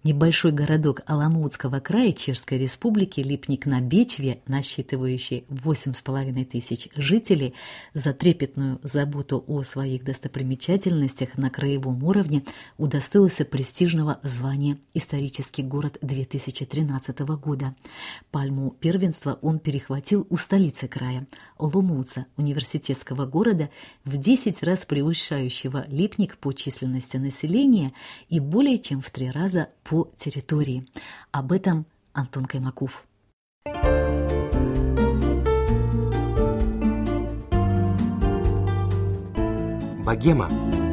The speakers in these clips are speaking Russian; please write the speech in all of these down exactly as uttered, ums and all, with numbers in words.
Небольшой городок Аламутского края Чешской Республики Липник на Бечве, насчитывающий восемь с половиной тысяч жителей, за трепетную заботу о своих достопримечательностях на краевом уровне удостоился престижного звания «Исторический город две тысячи тринадцатого года». Пальму первенства он перехватил у столицы края – Оломуца, университетского города, в десять раз превышающего Липник по численности населения и более чем в три раза по по территории. Об этом Антон Каймаков. Богема.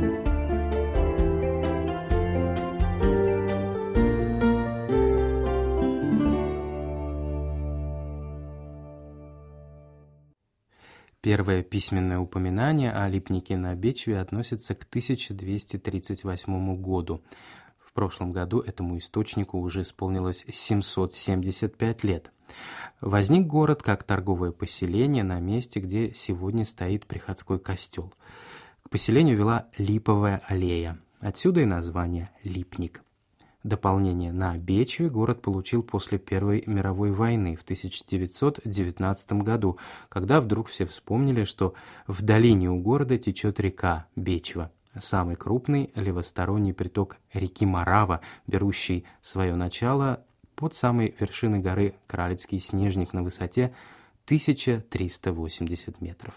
Первое письменное упоминание о Липнике на Бечве относится к тысяча двести тридцать восьмому году. В прошлом году этому источнику уже исполнилось семьсот семьдесят пять лет. Возник город как торговое поселение на месте, где сегодня стоит приходской костел. К поселению вела липовая аллея. Отсюда и название Липник. Дополнение на Бечве город получил после Первой мировой войны в тысяча девятьсот девятнадцатом году, когда вдруг все вспомнили, что в долине у города течет река Бечва. Самый крупный левосторонний приток реки Морава, берущий свое начало под самой вершиной горы Кралицкий снежник на высоте тысяча триста восемьдесят метров.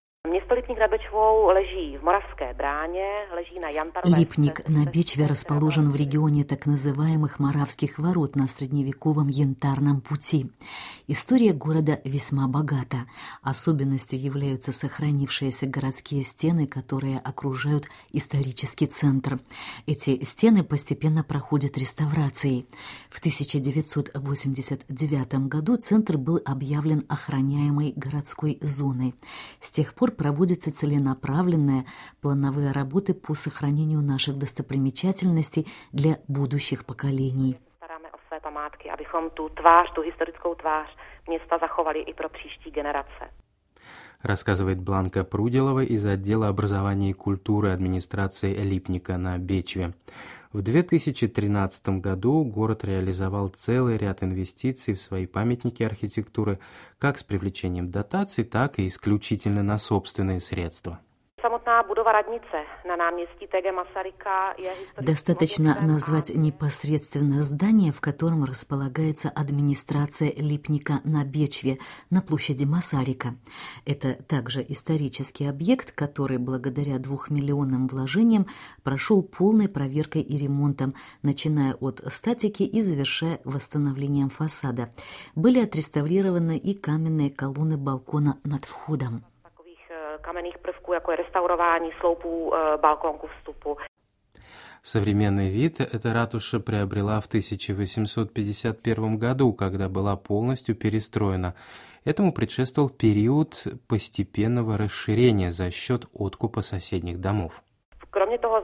Липник на Бечве расположен в регионе так называемых Моравских ворот на средневековом Янтарном пути. История города весьма богата. Особенностью являются сохранившиеся городские стены, которые окружают исторический центр. Эти стены постепенно проходят реставрацией. В тысяча девятьсот восемьдесят девятом году центр был объявлен охраняемой городской зоной. С тех пор проводятся целенаправленные плановые работы по сохранению наших достопримечательностей для будущих поколений. Стараемся о свои памятки, abychom tu tvář, tu historickou tvář města zachovali i pro příští generace. Рассказывает Бланка Пруделова из отдела образования и культуры администрации Липника на Бечве. В две тысячи тринадцатом году город реализовал целый ряд инвестиций в свои памятники архитектуры, как с привлечением дотаций, так и исключительно на собственные средства. Достаточно назвать непосредственно здание, в котором располагается администрация Липника на Бечве на площади Масарика. Это также исторический объект, который благодаря двухмиллионным вложениям прошел полной проверкой и ремонтом, начиная от статики и завершая восстановлением фасада. Были отреставрированы и каменные колонны балкона над входом. Kamenných prvků, jako je restaurování sloupů, balkónku vstupu. Современный вид эта ратуша приобрела в тысяча восемьсот пятьдесят первом году, когда была полностью перестроена. Этому предшествовал период постепенного расширения за счет откупа соседних домов. Кроме того,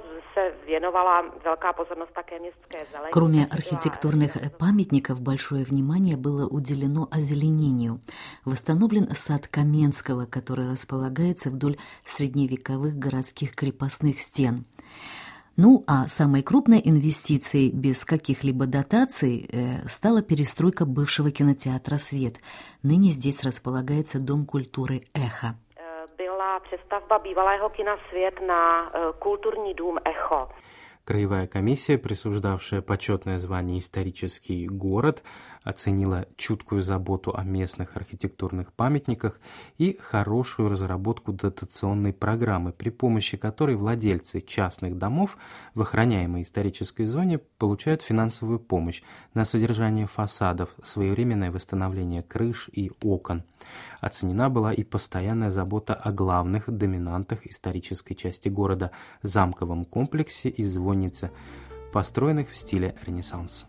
Кроме архитектурных памятников, большое внимание было уделено озеленению. Восстановлен сад Каменского, который располагается вдоль средневековых городских крепостных стен. Ну, а самой крупной инвестицией без каких-либо дотаций э, стала перестройка бывшего кинотеатра «Свет». Ныне здесь располагается Дом культуры «Эхо». Byla přestavba bývalého kina Svět na kulturní dům Echo. Краевая комиссия, присуждавшая почетное звание «Исторический город», оценила чуткую заботу о местных архитектурных памятниках и хорошую разработку дотационной программы, при помощи которой владельцы частных домов в охраняемой исторической зоне получают финансовую помощь на содержание фасадов, своевременное восстановление крыш и окон. Оценена была и постоянная забота о главных доминантах исторической части города – замковом комплексе и звоннице, построенных в стиле Ренессанс.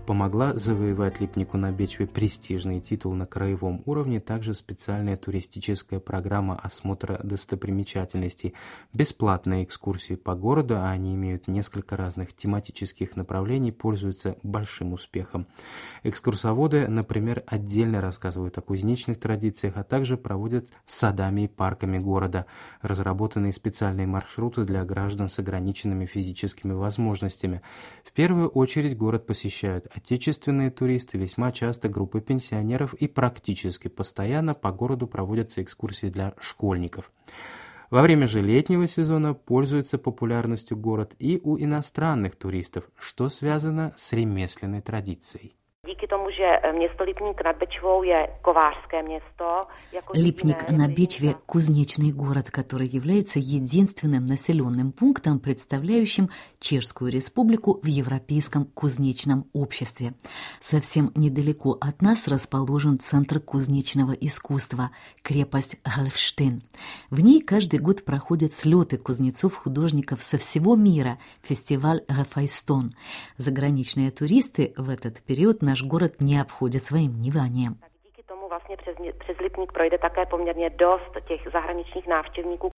Помогла завоевать Липнику на Бечве престижный титул на краевом уровне также специальная туристическая программа осмотра достопримечательностей, бесплатные экскурсии по городу, а они имеют несколько разных тематических направлений, пользуются большим успехом. Экскурсоводы, например, отдельно рассказывают о кузнечных традициях, а также проводят садами и парками города, разработанные специальные маршруты для граждан с ограниченными физическими возможностями. В первую очередь город посещают отечественные туристы, весьма часто группы пенсионеров, и практически постоянно по городу проводятся экскурсии для школьников. Во время же летнего сезона пользуется популярностью город и у иностранных туристов, что связано с ремесленной традицией. Díky tomu, že město Lipník nad Bečvou je kovářské město. Липник на Бечве – кузнечный город, который является единственным населенным пунктом, представляющим Чешскую республику в Европейском кузнечном обществе. Совсем недалеко от нас расположен Центр кузнечного искусства – крепость Гальфштейн. В ней каждый год проходят слеты кузнецов-художников со всего мира – фестиваль Гефайстон. Заграничные туристы в этот период наш город не обходит своим вниманием. Díky tomu vlastně přes, přes Lipník projde také poměrně dost těch zahraničních návštěvníků.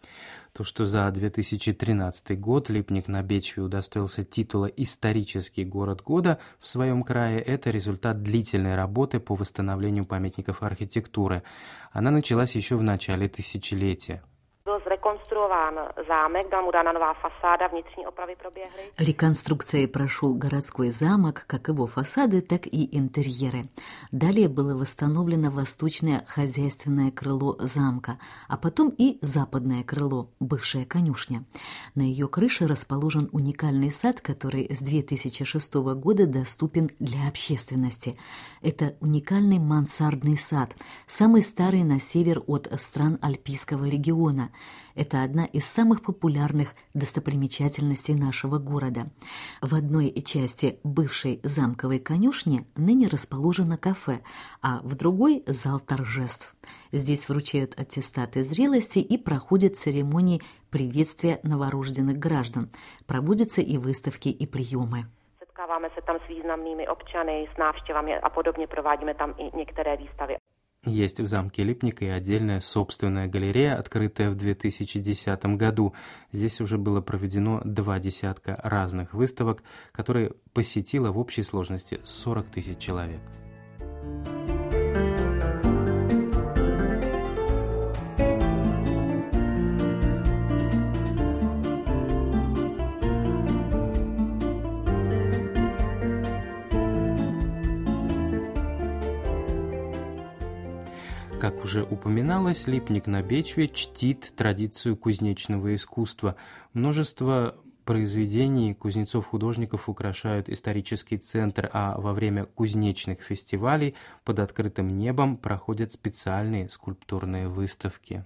То, что за две тысячи тринадцатый год Липник на Бечве удостоился титула «Исторический город года» в своем крае, это результат длительной работы по восстановлению памятников архитектуры. Она началась еще в начале тысячелетия. Byl zrekonstruován zámek, byla mu dána nová fasáda, vnitřní opravy proběhly. Реконструкцией прошел городской замок, как его фасады, так и интерьеры. Далее было восстановлено восточное хозяйственное крыло замка, а потом и западное крыло, бывшая конюшня. На ее крыше расположен уникальный сад, который с две тысячи шестого года доступен для общественности. Это уникальный мансардный сад, самый старый на север от стран Альпийского региона. Это одна из самых популярных достопримечательностей нашего города. В одной части бывшей замковой конюшни ныне расположено кафе, а в другой – зал торжеств. Здесь вручают аттестаты зрелости и проходят церемонии приветствия новорожденных граждан. Проводятся и выставки, и приемы. Setkáváme se tam s významnými občany, s návštěvami a podobně, provádíme tam i některé výstavy. Есть в замке Липник и отдельная собственная галерея, открытая в две тысячи десятом году. Здесь уже было проведено два десятка разных выставок, которые посетило в общей сложности сорок тысяч человек. Как уже упоминалось, Липник на Бечве чтит традицию кузнечного искусства. Множество произведений кузнецов-художников украшают исторический центр, а во время кузнечных фестивалей под открытым небом проходят специальные скульптурные выставки.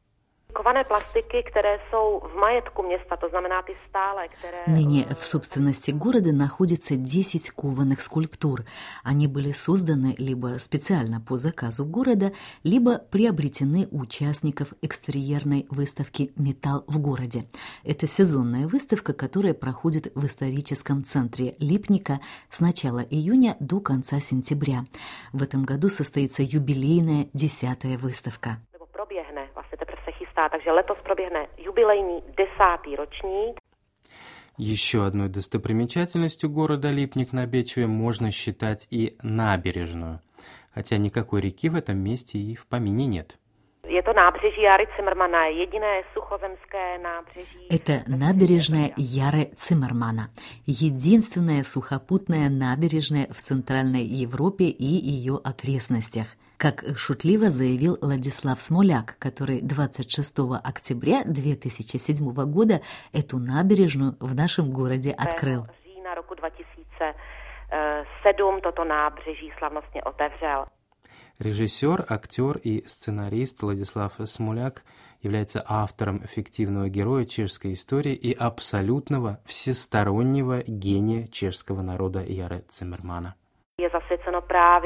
Ныне в собственности города находится десять кованых скульптур. Они были созданы либо специально по заказу города, либо приобретены у участников экстерьерной выставки «Металл в городе». Это сезонная выставка, которая проходит в историческом центре Липника с начала июня до конца сентября. В этом году состоится юбилейная десятая выставка. Takže letos proběhne jubilejní desátý ročník. Еще одной достопримечательностью города Липник на Бечве можно считать и набережную, хотя никакой реки в этом месте и в помине нет. Это набережье Jary Cimrmana, единое сухоземское набережье. Это набережная Яры Циммермана, единственная сухопутная набережная в Центральной Европе и ее окрестностях. Как шутливо заявил Владислав Смоляк, который двадцать шестого октября две тысячи седьмого года эту набережную в нашем городе открыл. Října roku dva tisíce sedm toto nábřeží slavnostně otevřel. Режиссер, актер и сценарист Владислав Смоляк является автором фиктивного героя чешской истории и абсолютного всестороннего гения чешского народа Jary Cimrmana. Je zasvěceno právě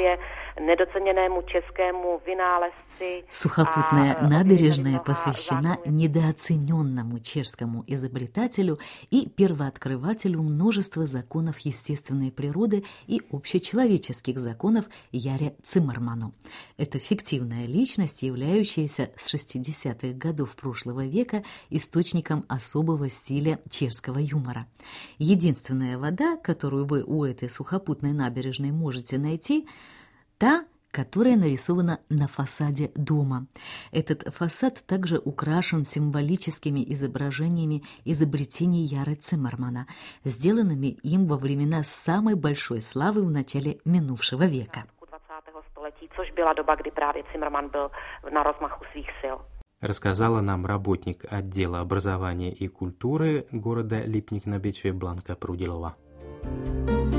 недоцененому českému vynálezci. Сухопутная набережная посвящена недооцененному чешскому изобретателю и первооткрывателю множества законов естественной природы и общечеловеческих законов Яре Циммерману. Это фиктивная личность, являющаяся с шестидесятых годов прошлого века источником особого стиля чешского юмора. Единственная вода, которую вы у этой сухопутной набережной можете найти, та, которая нарисована на фасаде дома. Этот фасад также украшен символическими изображениями изобретений Яры Циммермана, сделанными им во времена самой большой славы в начале минувшего века. Což byla doba, kdy právě Zimmermann byl na rozmachu svých sil. Рассказала нам работник отдела образования и культуры города Липник на Бечве Бланка Прудилова.